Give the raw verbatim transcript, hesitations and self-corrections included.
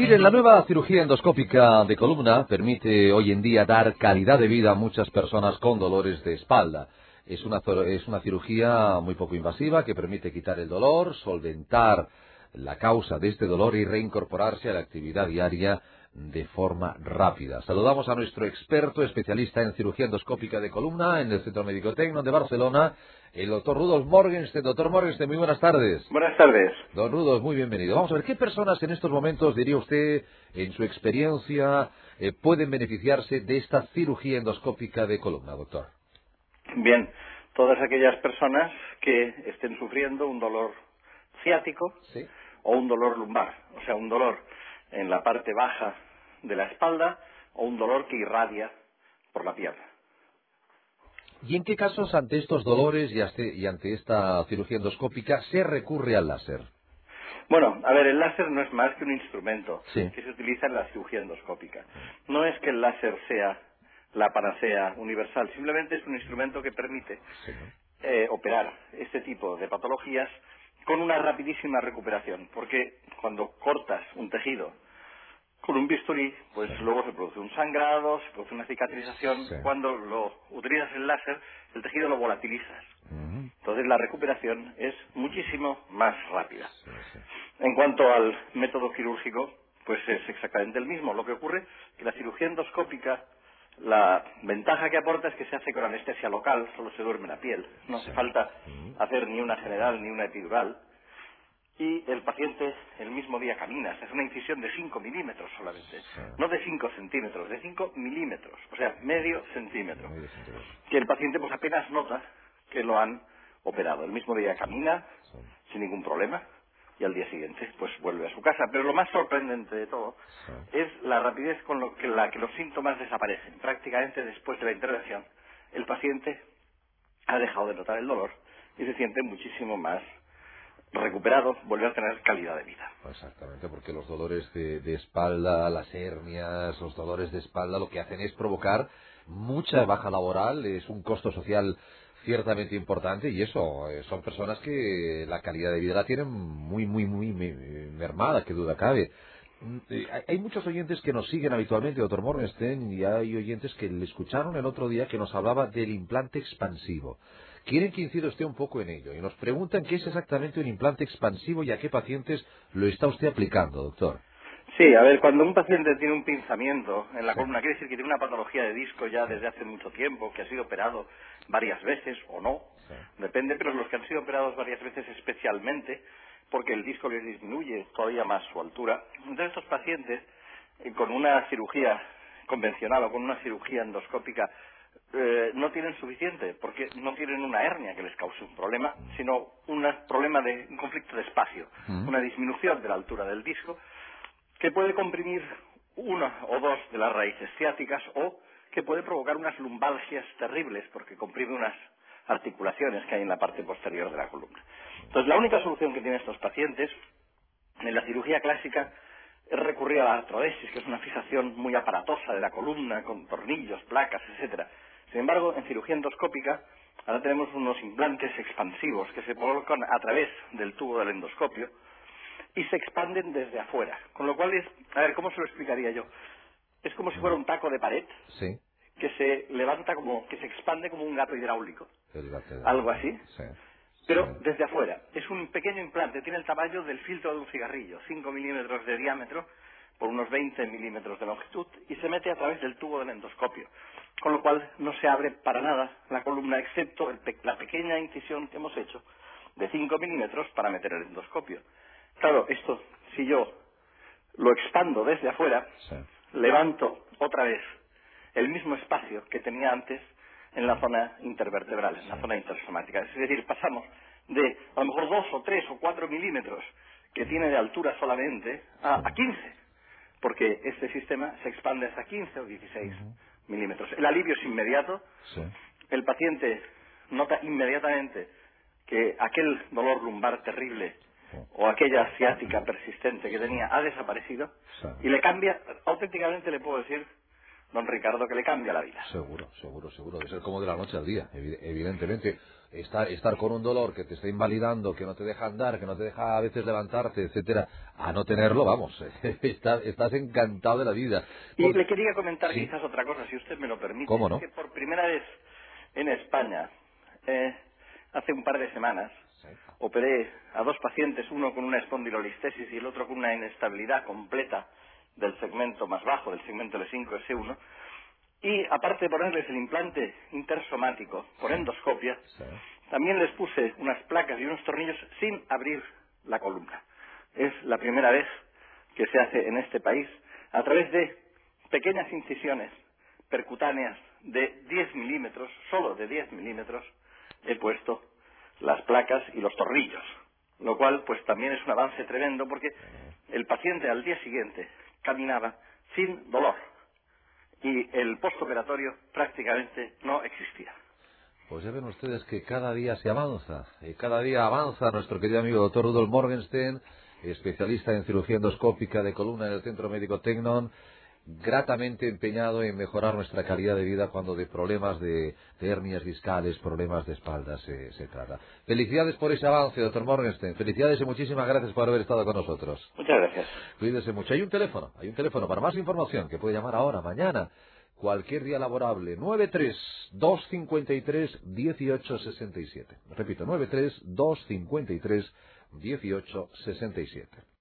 Miren, la nueva cirugía endoscópica de columna permite hoy en día dar calidad de vida a muchas personas con dolores de espalda. Es una, es una cirugía muy poco invasiva que permite quitar el dolor, solventar la causa de este dolor y reincorporarse a la actividad diaria de forma rápida. Saludamos a nuestro experto especialista en cirugía endoscópica de columna en el Centro Médico Tecno de Barcelona, el doctor Rudolf Morgenstern. Doctor Morgenstern, muy buenas tardes. Buenas tardes. Don Rudolf, muy bienvenido. Vamos a ver, ¿qué personas en estos momentos, diría usted, en su experiencia, eh, pueden beneficiarse de esta cirugía endoscópica de columna, doctor? Bien, todas aquellas personas que estén sufriendo un dolor ciático Sí. o un dolor lumbar, o sea, un dolor en la parte baja de la espalda o un dolor que irradia por la pierna. ¿Y en qué casos ante estos dolores y, ante, y ante esta cirugía endoscópica se recurre al láser? Bueno, a ver, el láser no es más que un instrumento Sí. que se utiliza en la cirugía endoscópica. No es que el láser sea la panacea universal, simplemente es un instrumento que permite Sí, ¿no? eh, operar este tipo de patologías con una rapidísima recuperación, porque cuando cortas un tejido con un bisturí, pues Sí. luego se produce un sangrado, se produce una cicatrización. Sí. Cuando lo utilizas el láser, el tejido lo volatilizas. Ujú. Entonces la recuperación es muchísimo más rápida. Sí, sí. En cuanto al método quirúrgico, pues es exactamente el mismo. Lo que ocurre es que la cirugía endoscópica, la ventaja que aporta es que se hace con anestesia local, solo se duerme la piel. No hace Sí. falta Ujú. hacer ni una general ni una epidural. Y el paciente el mismo día camina. Se hace una incisión de cinco milímetros solamente. Sí. No de cinco centímetros, de cinco milímetros. O sea, medio centímetro. Medio centímetro. Que el paciente pues apenas nota que lo han operado. El mismo día camina Sí. sin ningún problema y al día siguiente pues vuelve a su casa. Pero lo más sorprendente de todo Sí. es la rapidez con lo que, la que los síntomas desaparecen. Prácticamente después de la intervención el paciente ha dejado de notar el dolor y se siente muchísimo más recuperado, vuelve a tener calidad de vida. Exactamente, porque los dolores de, de espalda, las hernias, los dolores de espalda, lo que hacen es provocar mucha baja laboral, es un costo social ciertamente importante y eso, eh, son personas que la calidad de vida la tienen muy, muy, muy me- mermada, que duda cabe. Mm, eh, Hay hay muchos oyentes que nos siguen habitualmente, doctor Morgenstern, y hay oyentes que le escucharon el otro día que nos hablaba del implante expansivo. Quieren que incida usted un poco en ello y nos preguntan qué es exactamente un implante expansivo y a qué pacientes lo está usted aplicando, doctor. Sí, a ver, cuando un paciente tiene un pinzamiento en la Sí, columna, quiere decir que tiene una patología de disco ya sí, desde hace mucho tiempo, que ha sido operado varias veces o no, sí. depende, pero los que han sido operados varias veces especialmente, porque el disco les disminuye todavía más su altura. Entonces estos pacientes, eh, con una cirugía convencional o con una cirugía endoscópica, eh, no tienen suficiente, porque no tienen una hernia que les cause un problema, sino un problema de un conflicto de espacio, Mm. una disminución de la altura del disco, que puede comprimir una o dos de las raíces ciáticas o que puede provocar unas lumbalgias terribles porque comprime unas articulaciones que hay en la parte posterior de la columna. Entonces, la única solución que tienen estos pacientes en la cirugía clásica es recurrir a la artrodesis, que es una fijación muy aparatosa de la columna con tornillos, placas, etcétera. Sin embargo, en cirugía endoscópica ahora tenemos unos implantes expansivos que se colocan a través del tubo del endoscopio y se expanden desde afuera. Con lo cual es, a ver, ¿cómo se lo explicaría yo? Es como si fuera un taco de pared Sí, que se levanta como, que se expande como un gato hidráulico. el lateral. Algo así. Sí, sí. Pero desde afuera. Es un pequeño implante, tiene el tamaño del filtro de un cigarrillo, cinco milímetros de diámetro por unos veinte milímetros de longitud y se mete a través del tubo del endoscopio. Con lo cual no se abre para nada la columna excepto el pe- la pequeña incisión que hemos hecho de cinco milímetros para meter el endoscopio. Claro, esto, si yo lo expando desde afuera, Sí. levanto otra vez el mismo espacio que tenía antes en la zona intervertebral, en la Sí. zona intersomática. Es decir, pasamos de a lo mejor dos o tres o cuatro milímetros que tiene de altura solamente a, a quince, porque este sistema se expande hasta quince o dieciséis Ujú. milímetros. El alivio es inmediato, Sí. el paciente nota inmediatamente que aquel dolor lumbar terrible Sí. o aquella ciática persistente que tenía ha desaparecido Sí. y le cambia, auténticamente le puedo decir, don Ricardo, que le cambia la vida. Seguro, seguro, seguro. Debe ser como de la noche al día, evi- evidentemente. Estar, estar con un dolor que te está invalidando, que no te deja andar, que no te deja a veces levantarte, etcétera, a no tenerlo, vamos, estás, estás encantado de la vida. Y Por- le quería comentar Sí, quizás otra cosa, si usted me lo permite. ¿cómo Es no? que por primera vez en España, eh, hace un par de semanas, Sí. operé a dos pacientes, uno con una espondilolistesis y el otro con una inestabilidad completa del segmento más bajo, del segmento L cinco S uno, y aparte de ponerles el implante intersomático por Sí. endoscopia, Sí. también les puse unas placas y unos tornillos sin abrir la columna. Es la primera vez que se hace en este país a través de pequeñas incisiones percutáneas de diez milímetros, solo de diez milímetros, he puesto las placas y los tornillos, lo cual pues también es un avance tremendo porque el paciente al día siguiente caminaba sin dolor y el postoperatorio prácticamente no existía. Pues ya ven ustedes que cada día se avanza, y cada día avanza nuestro querido amigo doctor Rudolf Morgenstern, especialista en cirugía endoscópica de columna en el Centro Médico Tecnon, gratamente empeñado en mejorar nuestra calidad de vida cuando de problemas de, de hernias discales, problemas de espalda se, se trata. Felicidades por ese avance, doctor Morgenstern. Felicidades y muchísimas gracias por haber estado con nosotros. Muchas gracias. Cuídese mucho. Hay un teléfono, hay un teléfono para más información que puede llamar ahora, mañana, cualquier día laborable, nueve tres dos cinco tres uno ocho seis siete. Repito, nueve tres dos cinco tres uno ocho seis siete.